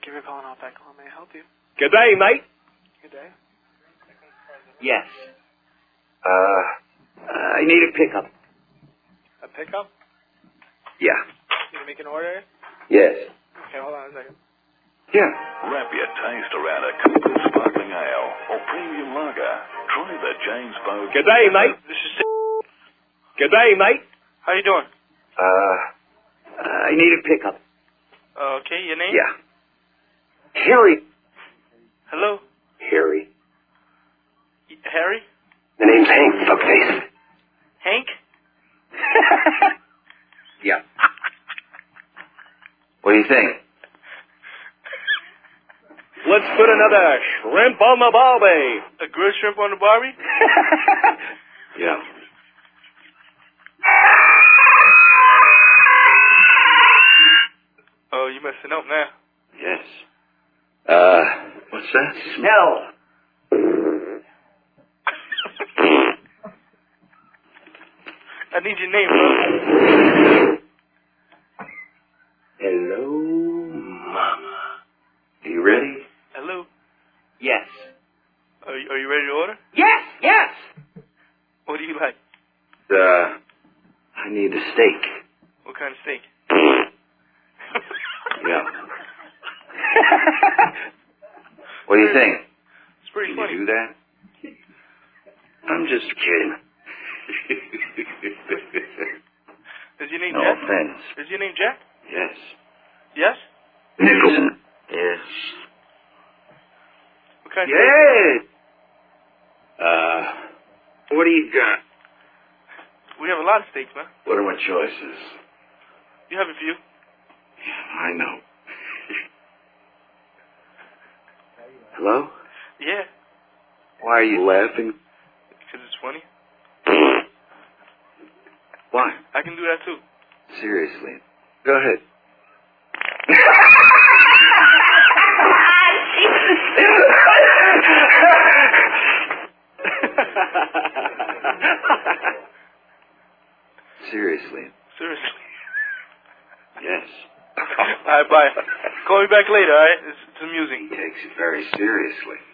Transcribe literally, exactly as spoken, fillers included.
you for calling off that call. May I help you? Good day, mate. Good day. Yes. Uh, I need a pickup. A pickup? Yeah. You gonna make an order? Yes. Okay, hold on a second. Yeah. Wrap your taste around a Cooper Sparkling Ale or Premium Lager. Try the James Bogue. Good day, mate. This is... Good day, mate. How you doing? Uh, I need a pickup. Uh, okay, your name? Yeah. Harry. Hello? Harry. Y- Harry? The name's Hank, fuckface. Hank? Yeah. What do you think? Let's put another shrimp on the barbie. A grilled shrimp on the Barbie? Yeah. Oh, you messing up now. Yes. Uh, what's that smell? I need your name, bro. Hello, Mama. Are you ready? Hello? Yes. Are you, are you ready to order? Yes, yes. What do you like? Uh, I need a steak. What kind of steak? Yeah. What do you think? It's pretty Can funny. you do that? I'm just kidding. Is your name No Jack? offense. Is your name Jack? Yes. Yes? Nicholson. Yes. What kind of Yes. Uh, what do you got? steak? We have a lot of steaks, man. What are my choices? You have a few. I know. Hello? Yeah, Why are you laughing? because it's funny. Why? I can do that too. Seriously. Go ahead. Seriously. Seriously. Yes. All right, bye. Call me back later, all right? It's, it's amusing. He takes it very seriously.